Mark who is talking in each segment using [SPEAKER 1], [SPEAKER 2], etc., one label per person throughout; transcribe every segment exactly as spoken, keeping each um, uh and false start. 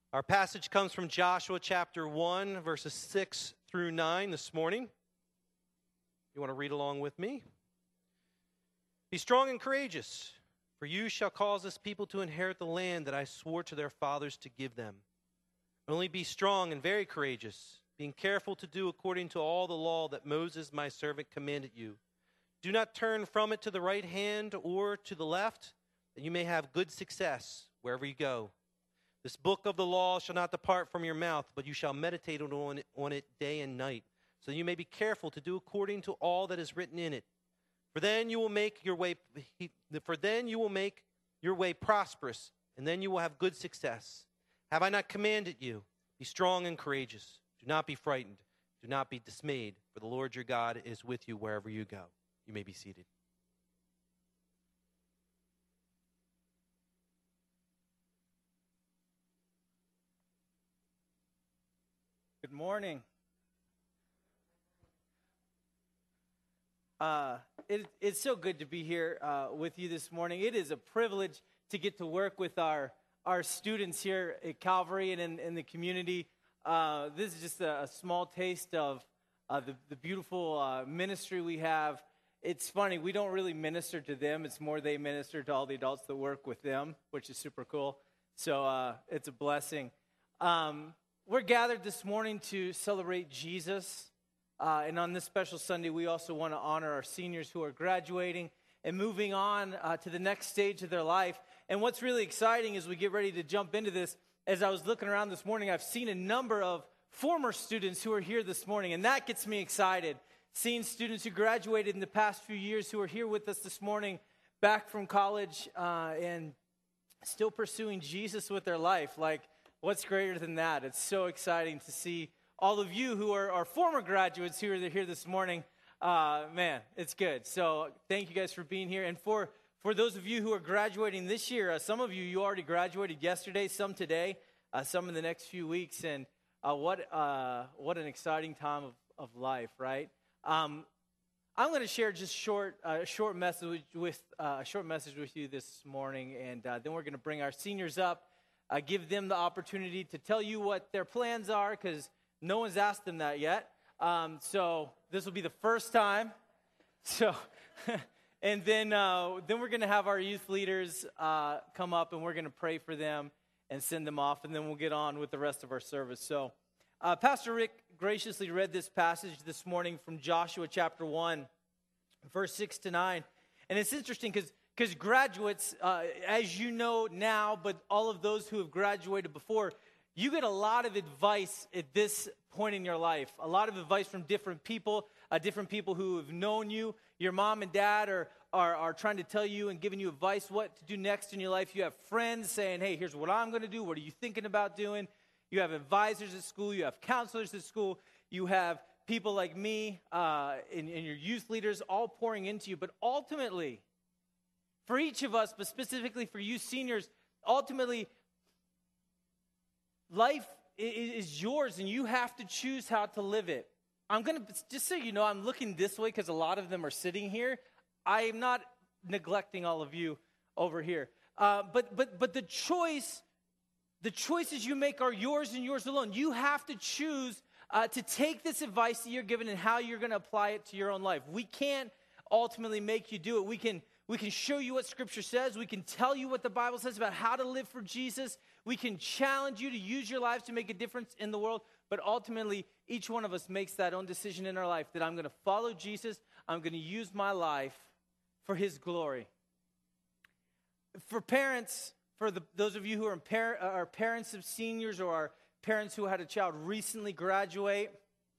[SPEAKER 1] Our passage comes from Joshua chapter one, verses six through nine this morning. You want to read along with me? Be strong and courageous, for you shall cause this people to inherit the land that I swore to their fathers to give them. Only be strong and very courageous, being careful to do according to all the law that Moses my servant commanded you. Do not turn from it to the right hand or to the left, that you may have good success wherever you go. This book of the law shall not depart from your mouth, but you shall meditate on it, on it day and night, so that you may be careful to do according to all that is written in it. For then you will make your way for then you will make your way prosperous, and then you will have good success. Have I not commanded you? Be strong and courageous. Do not be frightened. Do not be dismayed, for the Lord your God is with you wherever you go. You may be seated.
[SPEAKER 2] Good morning. Uh, it, it's so good to be here uh, with you this morning. It is a privilege to get to work with our, our students here at Calvary and in, in the community. Uh, this is just a, a small taste of uh, the, the beautiful uh, ministry we have. It's funny, we don't really minister to them. It's more they minister to all the adults that work with them, which is super cool. So uh, it's a blessing. Um, we're gathered this morning to celebrate Jesus. Uh, and on this special Sunday, we also want to honor our seniors who are graduating and moving on uh, to the next stage of their life. And what's really exciting as we get ready to jump into this, as I was looking around this morning, I've seen a number of former students who are here this morning, and that gets me excited. Seeing students who graduated in the past few years who are here with us this morning, back from college, uh, and still pursuing Jesus with their life. Like, what's greater than that? It's so exciting to see all of you who are, are former graduates who are here this morning. Uh, man, it's good. So thank you guys for being here. And for, for those of you who are graduating this year, uh, some of you, you already graduated yesterday, some today, uh, some in the next few weeks. And uh, what uh, what an exciting time of, of life, right? Um, I'm going to share just short uh, short message with uh, a short message with you this morning, and uh, then we're going to bring our seniors up, uh, give them the opportunity to tell you what their plans are, because no one's asked them that yet. Um, so this will be the first time. So, and then uh, then we're going to have our youth leaders uh, come up, and we're going to pray for them and send them off, and then we'll get on with the rest of our service. So, uh, Pastor Rick graciously read this passage this morning from Joshua chapter one, verse six to nine. And it's interesting because because graduates, uh, as you know now, but all of those who have graduated before, you get a lot of advice at this point in your life. A lot of advice from different people, uh, different people who have known you. Your mom and dad are, are, are trying to tell you and giving you advice what to do next in your life. You have friends saying, hey, here's what I'm going to do. What are you thinking about doing? You have advisors at school. You have counselors at school. You have people like me uh, and, and your youth leaders all pouring into you. But ultimately, for each of us, but specifically for you seniors, ultimately, life is yours, and you have to choose how to live it. I'm going to, just so you know, I'm looking this way because a lot of them are sitting here. I am not neglecting all of you over here. Uh, but but but the choice, the choices you make are yours and yours alone. You have to choose uh, to take this advice that you're given and how you're going to apply it to your own life. We can't ultimately make you do it. We can We can show you what Scripture says. We can tell you what the Bible says about how to live for Jesus. We can challenge you to use your lives to make a difference in the world. But ultimately, each one of us makes that own decision in our life that I'm going to follow Jesus. I'm going to use my life for His glory. For parents, for the, those of you who are, par- are parents of seniors or are parents who had a child recently graduate,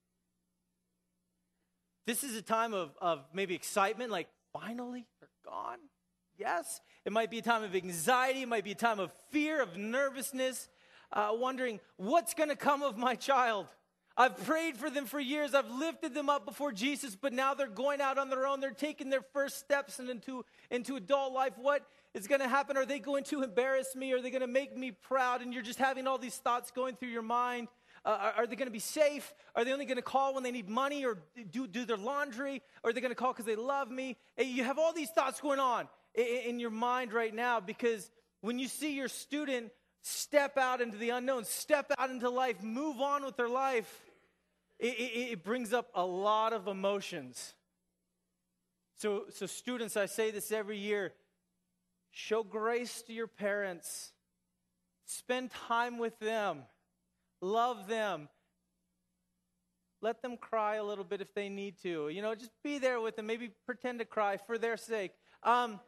[SPEAKER 2] this is a time of, of maybe excitement, like, finally, they're gone. Yes. It might be a time of anxiety. It might be a time of fear, of nervousness, uh, wondering what's going to come of my child. I've prayed for them for years. I've lifted them up before Jesus, but now they're going out on their own. They're taking their first steps into, into adult life. What is going to happen? Are they going to embarrass me? Are they going to make me proud? And you're just having all these thoughts going through your mind. Uh, are, are they going to be safe? Are they only going to call when they need money or do, do their laundry? Or are they going to call because they love me? And you have all these thoughts going on in, in your mind right now because when you see your student step out into the unknown, step out into life, move on with their life, it, it, it brings up a lot of emotions. So, so students, I say this every year, show grace to your parents. Spend time with them. Love them. Let them cry a little bit if they need to. You know, just be there with them. Maybe pretend to cry for their sake. Um,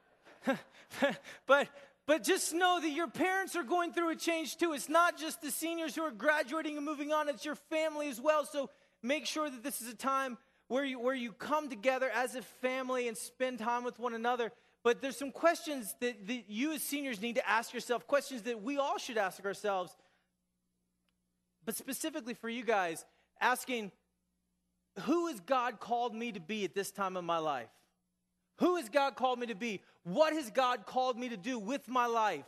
[SPEAKER 2] but but just know that your parents are going through a change too. It's not just the seniors who are graduating and moving on. It's your family as well. So make sure that this is a time where you where you come together as a family and spend time with one another. But there's some questions that, that you as seniors need to ask yourself, questions that we all should ask ourselves. But specifically for you guys, asking, who has God called me to be at this time of my life? Who has God called me to be? What has God called me to do with my life?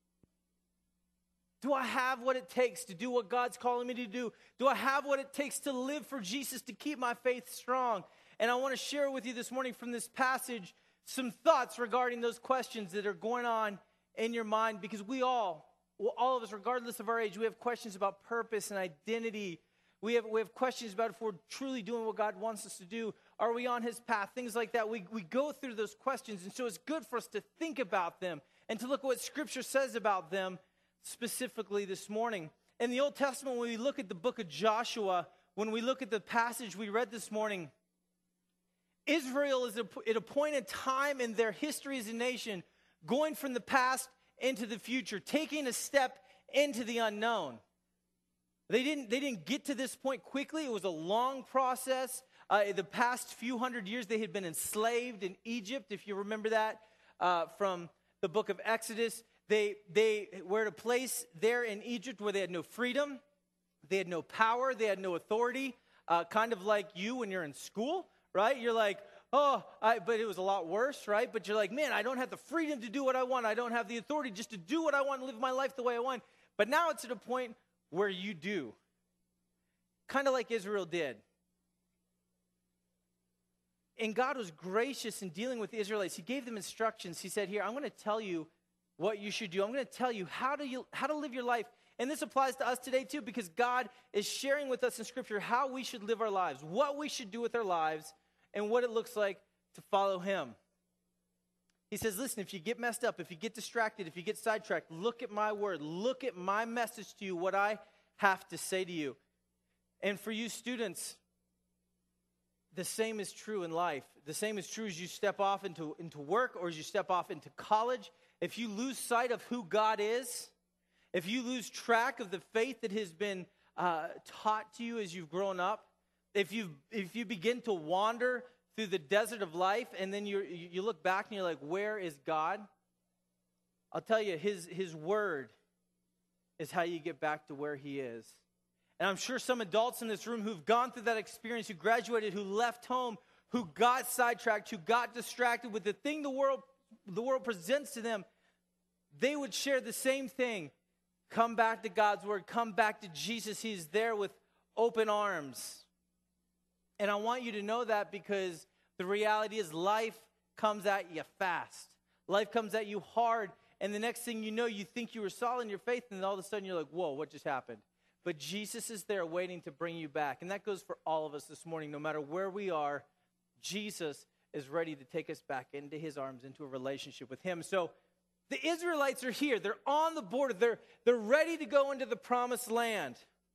[SPEAKER 2] Do I have what it takes to do what God's calling me to do? Do I have what it takes to live for Jesus, to keep my faith strong? And I want to share with you this morning from this passage some thoughts regarding those questions that are going on in your mind, because we all, well, all of us, regardless of our age, we have questions about purpose and identity. We have, we have questions about if we're truly doing what God wants us to do. Are we on his path? Things like that. We, we go through those questions, and so it's good for us to think about them and to look at what Scripture says about them specifically this morning. In the Old Testament, when we look at the book of Joshua, when we look at the passage we read this morning, Israel is at a point in time in their history as a nation, going from the past into the future, taking a step into the unknown. They didn't, they didn't get to this point quickly. It was a long process. Uh, the past few hundred years, they had been enslaved in Egypt, if you remember that, uh, from the book of Exodus. They, they were at a place there in Egypt where they had no freedom, they had no power, they had no authority, uh, kind of like you when you're in school, right? You're like, oh, I, but it was a lot worse, right? But you're like, man, I don't have the freedom to do what I want. I don't have the authority just to do what I want and live my life the way I want. But now it's at a point where you do, kind of like Israel did. And God was gracious in dealing with the Israelites. He gave them instructions. He said, here, I'm going to tell you what you should do. I'm going to tell you how to, you how to live your life. And this applies to us today too, because God is sharing with us in Scripture how we should live our lives, what we should do with our lives, and what it looks like to follow him. He says, listen, if you get messed up, if you get distracted, if you get sidetracked, look at my word. Look at my message to you, what I have to say to you. And for you students, the same is true in life. The same is true as you step off into, into work or as you step off into college. If you lose sight of who God is, if you lose track of the faith that has been uh, taught to you as you've grown up, if you if you begin to wander through the desert of life, and then you you look back and you're like, where is God? I'll tell you, his, his word is how you get back to where he is. And I'm sure some adults in this room who've gone through that experience, who graduated, who left home, who got sidetracked, who got distracted with the thing the world, the world presents to them, they would share the same thing. Come back to God's word. Come back to Jesus. He's there with open arms. And I want you to know that, because the reality is life comes at you fast. Life comes at you hard. And the next thing you know, you think you were solid in your faith, and then all of a sudden you're like, whoa, what just happened? But Jesus is there waiting to bring you back. And that goes for all of us this morning. No matter where we are, Jesus is ready to take us back into his arms, into a relationship with him. So the Israelites are here. They're on the border. They're, they're ready to go into the promised land.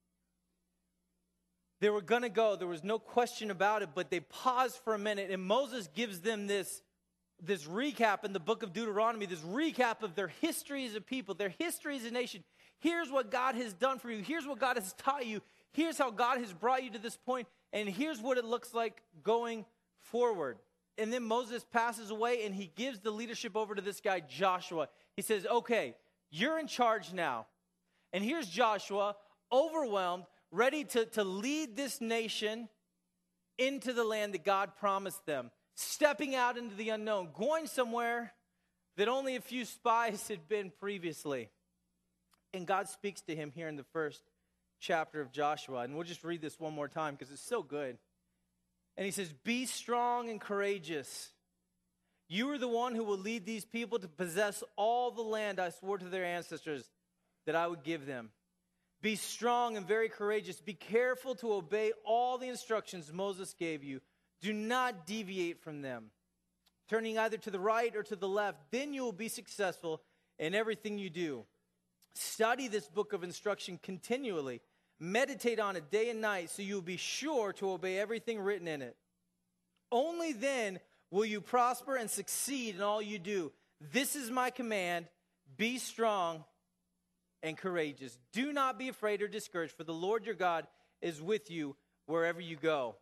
[SPEAKER 2] They were going to go. There was no question about it, but they paused for a minute, and Moses gives them this, this recap in the book of Deuteronomy, this recap of their history as a people, their history as a nation. Here's what God has done for you. Here's what God has taught you. Here's how God has brought you to this point, and here's what it looks like going forward. And then Moses passes away, and he gives the leadership over to this guy, Joshua. He says, okay, you're in charge now. And here's Joshua, overwhelmed, ready to, to lead this nation into the land that God promised them, stepping out into the unknown, going somewhere that only a few spies had been previously. And God speaks to him here in the first chapter of Joshua. And we'll just read this one more time because it's so good. And he says, be strong and courageous. You are the one who will lead these people to possess all the land I swore to their ancestors. that I would give them. Be strong and very courageous. Be careful to obey all the instructions Moses gave you. Do not deviate from them, turning either to the right or to the left. Then you will be successful in everything you do. Study this book of instruction continually. Meditate on it day and night so you will be sure to obey everything written in it. Only then will you prosper and succeed in all you do. This is my command. Be strong and courageous. Do not be afraid or discouraged, for the Lord your God is with you wherever you go.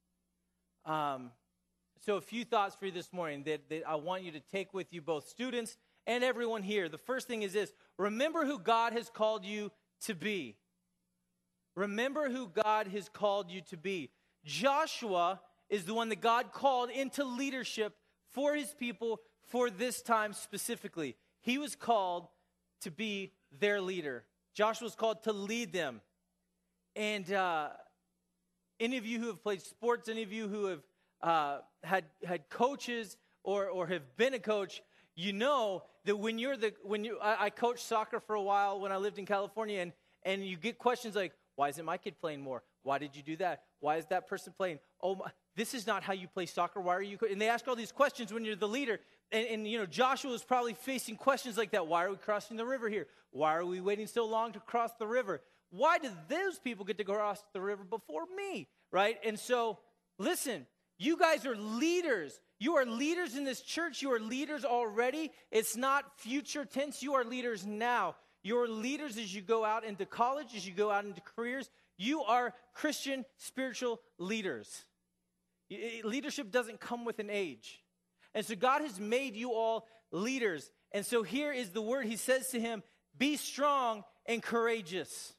[SPEAKER 2] Um, so a few thoughts for you this morning that, that I want you to take with you, both students and everyone here. The first thing is this: remember who God has called you to be. Remember who God has called you to be. Joshua is the one that God called into leadership for his people for this time specifically. He was called to be their leader. Joshua was called to lead them. And uh, any of you who have played sports, any of you who have uh, had had coaches or or have been a coach, you know that when you're the when you I, I coached soccer for a while when I lived in California, and and you get questions like, why isn't my kid playing more? Why did you do that? Why is that person playing? Oh, my, this is not how you play soccer. Why are you? Co-? And they ask all these questions when you're the leader. And, and, you know, Joshua was probably facing questions like that. Why are we crossing the river here? Why are we waiting so long to cross the river? Why did those people get to cross the river before me, right? And so, listen, you guys are leaders. You are leaders in this church. You are leaders already. It's not future tense. You are leaders now. You are leaders as you go out into college, as you go out into careers. You are Christian spiritual leaders. Leadership doesn't come with an age. And so God has made you all leaders. And so here is the word. He says to him, be strong and courageous.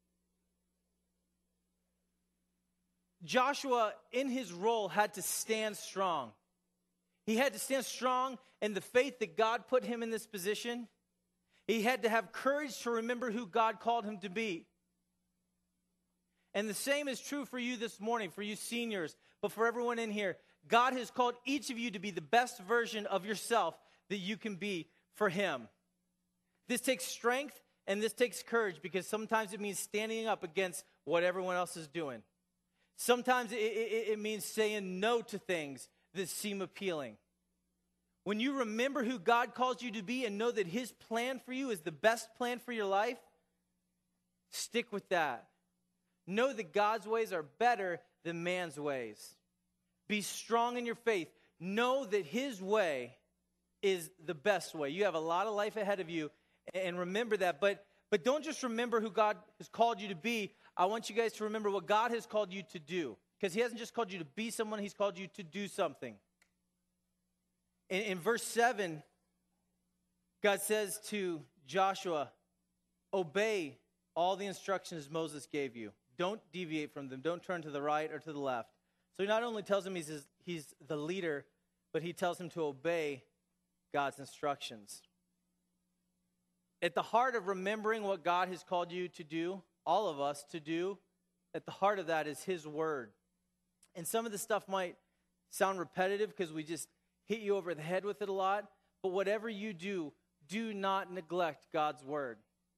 [SPEAKER 2] Joshua, in his role, had to stand strong. He had to stand strong in the faith that God put him in this position. He had to have courage to remember who God called him to be. And the same is true for you this morning, for you seniors, but for everyone in here. God has called each of you to be the best version of yourself that you can be for him. This takes strength and this takes courage, because sometimes it means standing up against what everyone else is doing. Sometimes it, it, it means saying no to things that seem appealing. When you remember who God calls you to be and know that his plan for you is the best plan for your life, stick with that. Know that God's ways are better than man's ways. Be strong in your faith. Know that his way is the best way. You have a lot of life ahead of you, and remember that. But, but don't just remember who God has called you to be. I want you guys to remember what God has called you to do. Because he hasn't just called you to be someone, he's called you to do something. In, in verse seven, God says to Joshua, obey all the instructions Moses gave you. Don't deviate from them. Don't turn to the right or to the left. So he not only tells him he's, his, he's the leader, but he tells him to obey God's instructions. At the heart of remembering what God has called you to do, all of us to do, at the heart of that is his word. And some of the stuff might sound repetitive because we just hit you over the head with it a lot. But whatever you do, do not neglect God's word.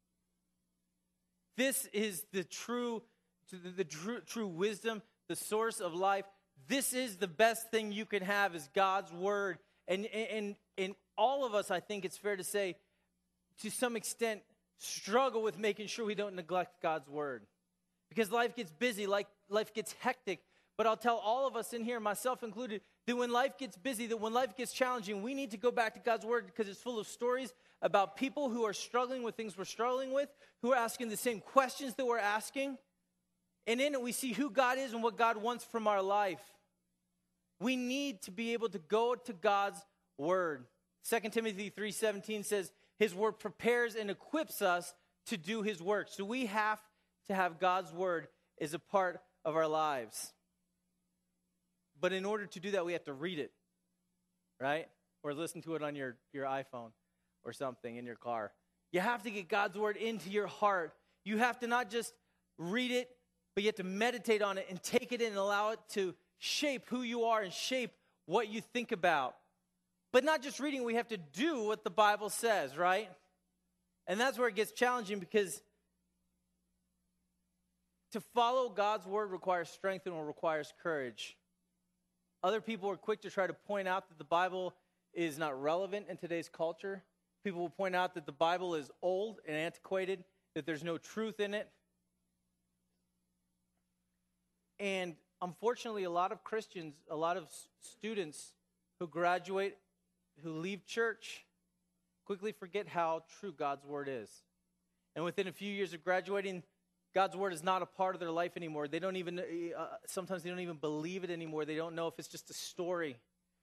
[SPEAKER 2] This is the true, the, the true, true wisdom, the source of life. This is the best thing you can have, is God's word. And, and, and all of us, I think it's fair to say, to some extent, struggle with making sure we don't neglect God's word. Because life gets busy, like life gets hectic. But I'll tell all of us in here, myself included, that when life gets busy, that when life gets challenging, we need to go back to God's word, because it's full of stories about people who are struggling with things we're struggling with, who are asking the same questions that we're asking. And in it, we see who God is and what God wants from our life. We need to be able to go to God's word. Second Timothy three seventeen says, his word prepares and equips us to do his work. So we have to have God's word as a part of our lives. But in order to do that, we have to read it, right? Or listen to it on your, your iPhone or something in your car. You have to get God's word into your heart. You have to not just read it, but you have to meditate on it and take it in and allow it to shape who you are and shape what you think about. But not just reading, we have to do what the Bible says, right? And that's where it gets challenging, because to follow God's word requires strength and requires courage. Other people are quick to try to point out that the Bible is not relevant in today's culture. People will point out that the Bible is old and antiquated, that there's no truth in it. And unfortunately, a lot of Christians, a lot of students who graduate, who leave church, quickly forget how true God's word is. And within a few years of graduating, God's word is not a part of their life anymore. They don't even, uh, sometimes they don't even believe it anymore. They don't know if it's just a story.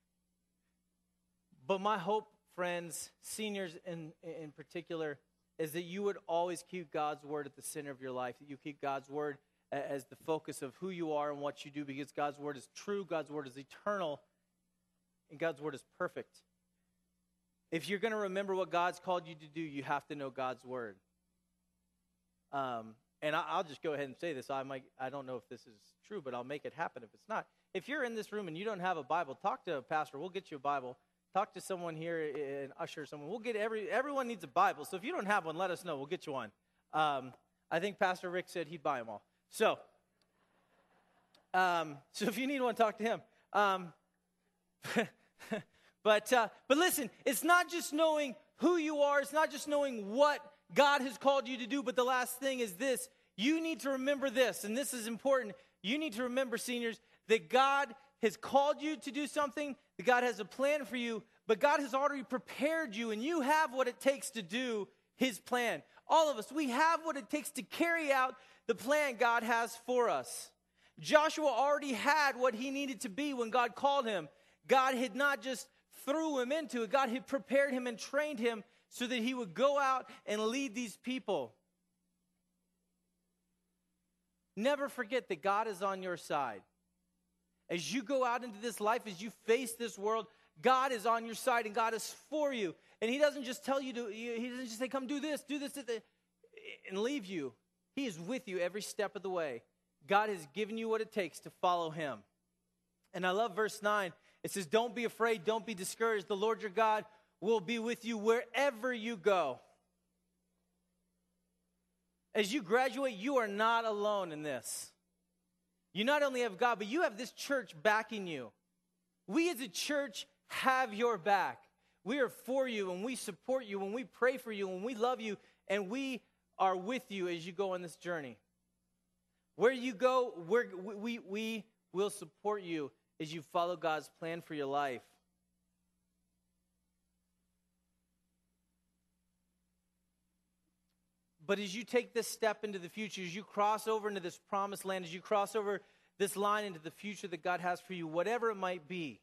[SPEAKER 2] But my hope, friends, seniors in, in particular, is that you would always keep God's word at the center of your life, that you keep God's word as the focus of who you are and what you do, because God's word is true, God's word is eternal, and God's word is perfect. If you're going to remember what God's called you to do, you have to know God's word. Um, and I, I'll just go ahead and say this. I might, I don't know if this is true, but I'll make it happen if it's not. If you're in this room and you don't have a Bible, talk to a pastor. We'll get you a Bible. Talk to someone here, an usher, someone. We'll get every everyone needs a Bible. So if you don't have one, let us know. We'll get you one. Um, I think Pastor Rick said he'd buy them all. So, um, so if you need one, talk to him. Um, but uh, but listen, it's not just knowing who you are. It's not just knowing what God has called you to do. But the last thing is this: you need to remember this, and this is important. You need to remember, seniors, that God has called you to do something, that God has a plan for you, but God has already prepared you, and you have what it takes to do his plan. All of us, we have what it takes to carry out the plan God has for us. Joshua already had what he needed to be when God called him. God had not just threw him into it. God had prepared him and trained him so that he would go out and lead these people. Never forget that God is on your side. As you go out into this life, as you face this world, God is on your side and God is for you. And he doesn't just tell you to, he doesn't just say, come do this, do this, and leave you. He is with you every step of the way. God has given you what it takes to follow him. And I love verse nine. It says, don't be afraid, don't be discouraged. The Lord your God will be with you wherever you go. As you graduate, you are not alone in this. You not only have God, but you have this church backing you. We as a church have your back. We are for you, and we support you, and we pray for you, and we love you, and we are with you as you go on this journey. Where you go, we're, we, we will support you as you follow God's plan for your life. But as you take this step into the future, as you cross over into this promised land, as you cross over this line into the future that God has for you, whatever it might be,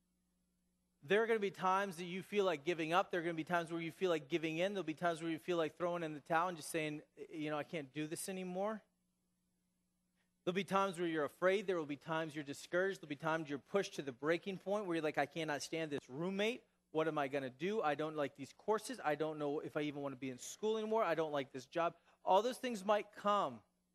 [SPEAKER 2] there are going to be times that you feel like giving up. There are going to be times where you feel like giving in. There'll be times where you feel like throwing in the towel and just saying, you know, I can't do this anymore. There'll be times where you're afraid. There will be times you're discouraged. There'll be times you're pushed to the breaking point where you're like, I cannot stand this roommate. What am I going to do? I don't like these courses. I don't know if I even want to be in school anymore. I don't like this job. All those things might come.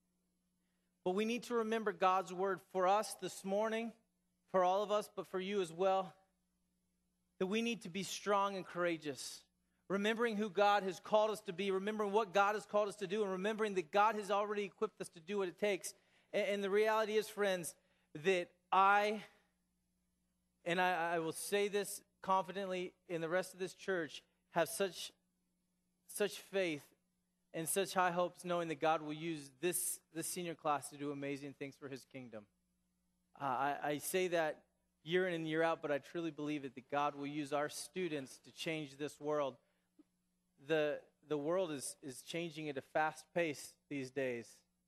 [SPEAKER 2] But we need to remember God's word for us this morning, for all of us, but for you as well, that we need to be strong and courageous. Remembering who God has called us to be, remembering what God has called us to do, and remembering that God has already equipped us to do what it takes. And, and the reality is, friends, that I, and I, I will say this confidently, in the rest of this church, have such such faith and such high hopes, knowing that God will use this this senior class to do amazing things for his kingdom. Uh, I, I say that year in and year out, but I truly believe it, that God will use our students to change this world. The the world is, is changing at a fast pace these days,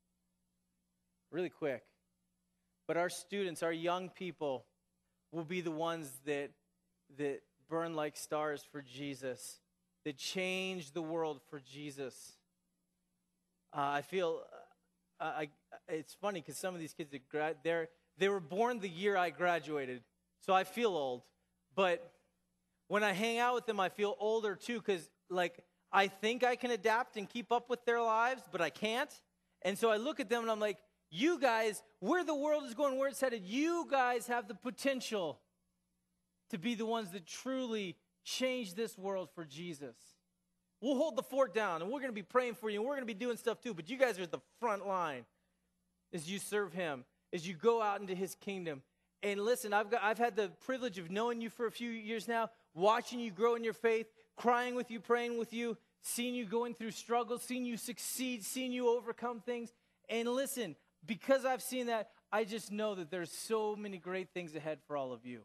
[SPEAKER 2] really quick. But our students, our young people, will be the ones that that burn like stars for Jesus, that change the world for Jesus. Uh, I feel, uh, I, it's funny because some of these kids, that gra- they're, they were born the year I graduated, so I feel old. But when I hang out with them, I feel older too, because like I think I can adapt and keep up with their lives, but I can't. And so I look at them and I'm like, you guys, where the world is going, where it's headed, you guys have the potential to be the ones that truly change this world for Jesus. We'll hold the fort down, and we're going to be praying for you, and we're going to be doing stuff too. But you guys are at the front line as you serve him, as you go out into his kingdom. And listen, I've got, I've had the privilege of knowing you for a few years now, watching you grow in your faith, crying with you, praying with you, seeing you going through struggles, seeing you succeed, seeing you overcome things. And listen, because I've seen that, I just know that there's so many great things ahead for all of you.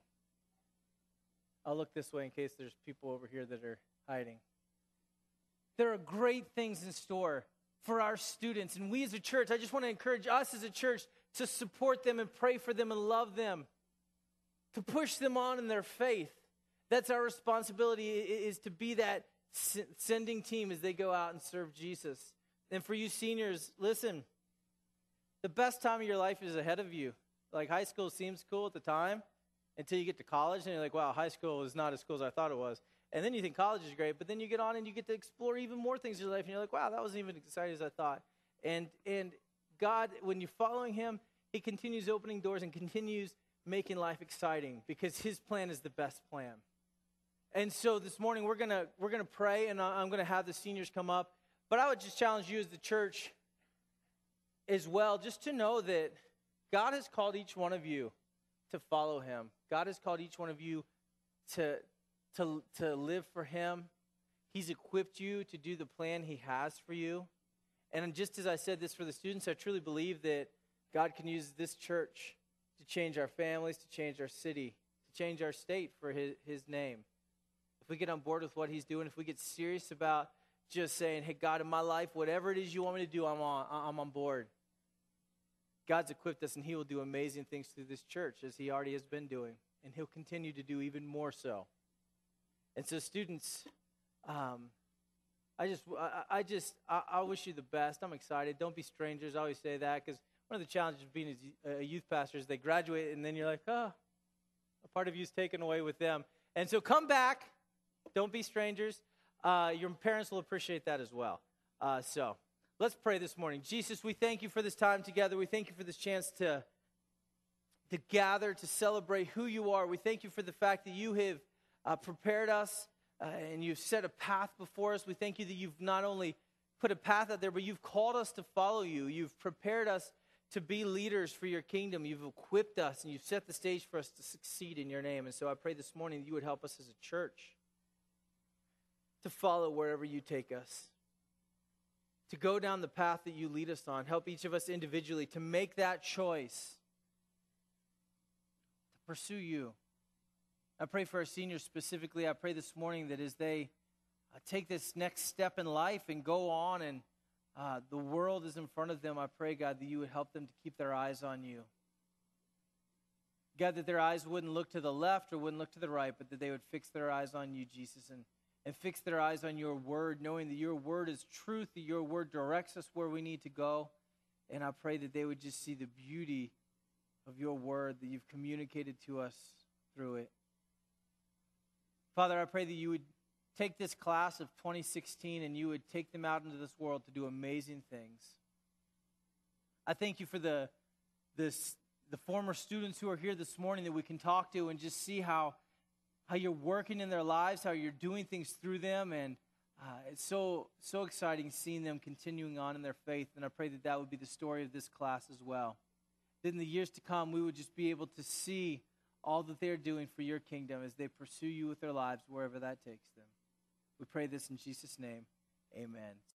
[SPEAKER 2] I'll look this way in case there's people over here that are hiding. There are great things in store for our students. And we as a church, I just want to encourage us as a church to support them and pray for them and love them, to push them on in their faith. That's our responsibility, is to be that sending team as they go out and serve Jesus. And for you seniors, listen, the best time of your life is ahead of you. Like, high school seems cool at the time until you get to college, and you're like, wow, high school is not as cool as I thought it was. And then you think college is great, but then you get on and you get to explore even more things in your life, and you're like, wow, that wasn't even as exciting as I thought. And and God, when you're following him, he continues opening doors and continues making life exciting because his plan is the best plan. And so this morning we're gonna we're gonna pray, and I'm gonna have the seniors come up. But I would just challenge you as the church as well, just to know that God has called each one of you to follow him. God has called each one of you to to to live for him. He's equipped you to do the plan he has for you. And just as I said this for the students, I truly believe that God can use this church to change our families, to change our city, to change our state for his, his name. If we get on board with what he's doing, if we get serious about just saying, hey, God, in my life, whatever it is you want me to do, I'm on, I'm on board. God's equipped us, and he will do amazing things through this church, as he already has been doing, and he'll continue to do even more so. And so, students, um, I just, I, I just, I, I wish you the best. I'm excited. Don't be strangers. I always say that because one of the challenges of being a youth pastor is they graduate, and then you're like, oh, a part of you is taken away with them. And so, come back. Don't be strangers. Uh, your parents will appreciate that as well. Uh, so, let's pray this morning. Jesus, we thank you for this time together. We thank you for this chance to, to gather, to celebrate who you are. We thank you for the fact that you have uh, prepared us uh, and you've set a path before us. We thank you that you've not only put a path out there, but you've called us to follow you. You've prepared us to be leaders for your kingdom. You've equipped us, and you've set the stage for us to succeed in your name. And so I pray this morning that you would help us as a church to follow wherever you take us, to go down the path that you lead us on. Help each of us individually to make that choice to pursue you. I pray for our seniors specifically. I pray this morning that as they uh, take this next step in life and go on and uh, the world is in front of them, I pray, God, that you would help them to keep their eyes on you. God, that their eyes wouldn't look to the left or wouldn't look to the right, but that they would fix their eyes on you, Jesus, and and fix their eyes on your word, knowing that your word is truth, that your word directs us where we need to go. And I pray that they would just see the beauty of your word that you've communicated to us through it. Father, I pray that you would take this class of twenty sixteen and you would take them out into this world to do amazing things. I thank you for the, this, the former students who are here this morning that we can talk to and just see how how you're working in their lives, how you're doing things through them, and uh, it's so so exciting seeing them continuing on in their faith, and I pray that that would be the story of this class as well. That in the years to come, we would just be able to see all that they're doing for your kingdom as they pursue you with their lives, wherever that takes them. We pray this in Jesus' name, amen.